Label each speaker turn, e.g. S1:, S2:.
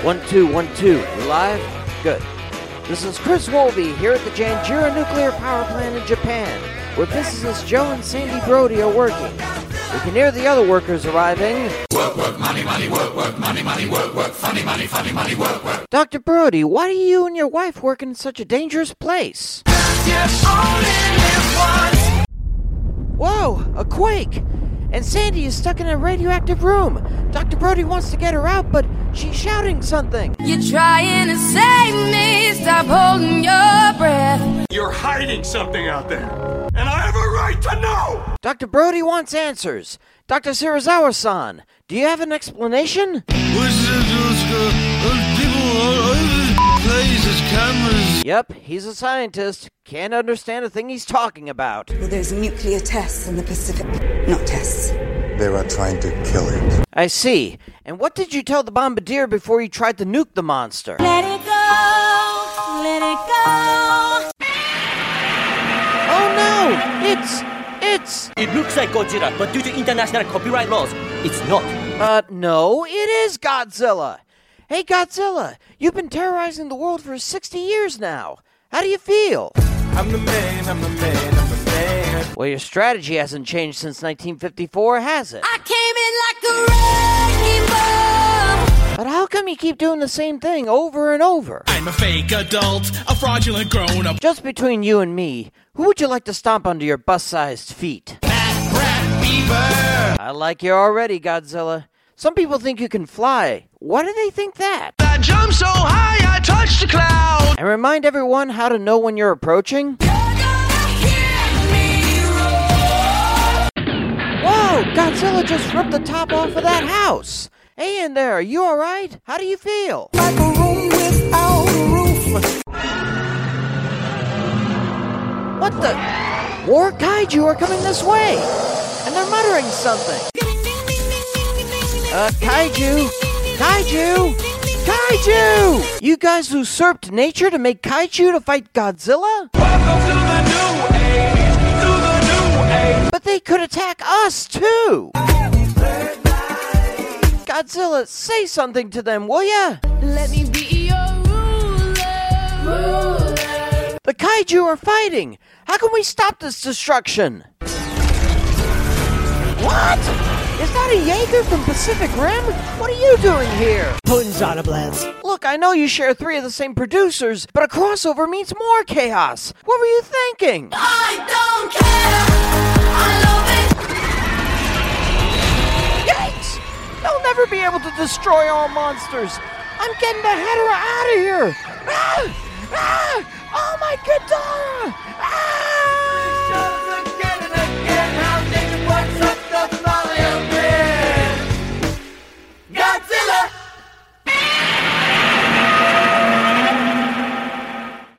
S1: 1, 2, 1, 2. You live? Good. This is Chris Wolby here at the Janjira Nuclear Power Plant in Japan, where physicists Joe and Sandy Brody are working. We can hear the other workers arriving.
S2: Work, work, money, money, work, work, money, money, work, work, funny, money, work, work.
S1: Dr. Brody, why do you and your wife work in such a dangerous place? Whoa, a quake! And Sandy is stuck in a radioactive room. Dr. Brody wants to get her out, but she's shouting something.
S3: You're trying to save me, stop holding your breath.
S4: You're hiding something out there, and I have a right to know!
S1: Dr. Brody wants answers. Dr. Shirazawa-san, do you have an explanation?
S5: Cameras.
S1: Yep, he's a scientist. Can't understand a thing he's talking about.
S6: Well, there's nuclear tests in the Pacific. Not tests.
S7: They were trying to kill it.
S1: I see. And what did you tell the bombardier before you tried to nuke the monster?
S3: Let it go, let it go.
S1: Oh no! It's...
S8: It looks like Godzilla, but due to international copyright laws, it's not.
S1: No, it is Godzilla! Hey Godzilla, you've been terrorizing the world for 60 years now. How do you feel?
S4: I'm the man, I'm the man, I'm the man.
S1: Well, your strategy hasn't changed since 1954, has it?
S3: I came in like a wrecking ball.
S1: But how come you keep doing the same thing over and over?
S9: I'm a fake adult, a fraudulent grown-up.
S1: Just between you and me, who would you like to stomp under your bus-sized feet?
S9: Fat rat beaver.
S1: I like you already, Godzilla. Some people think you can fly. Why do they think that?
S9: I jump so high I touch the cloud.
S1: And remind everyone how to know when you're approaching. Whoa! Godzilla just ripped the top off of that house. Hey in there, are you alright? How do you feel?
S6: Like a room without a roof.
S1: What the? More kaiju are coming this way! And they're muttering something. Kaiju! Kaiju! Kaiju! You guys usurped nature to make kaiju to fight Godzilla?
S4: Welcome to the new age, to the new age.
S1: But they could attack us, too! Godzilla, say something to them, will ya?
S3: Let me be your ruler.
S1: The kaiju are fighting! How can we stop this destruction? What? Is that a Jaeger from Pacific Rim? What are you doing here?
S10: Punzana Blast.
S1: Look, I know you share 3 of the same producers, but a crossover means more chaos. What were you thinking?
S3: I don't care. I love it.
S1: Yikes! They'll never be able to destroy all monsters. I'm getting the Hedorah out of here. Ah! Ah! Oh my Ghidorah! Ah!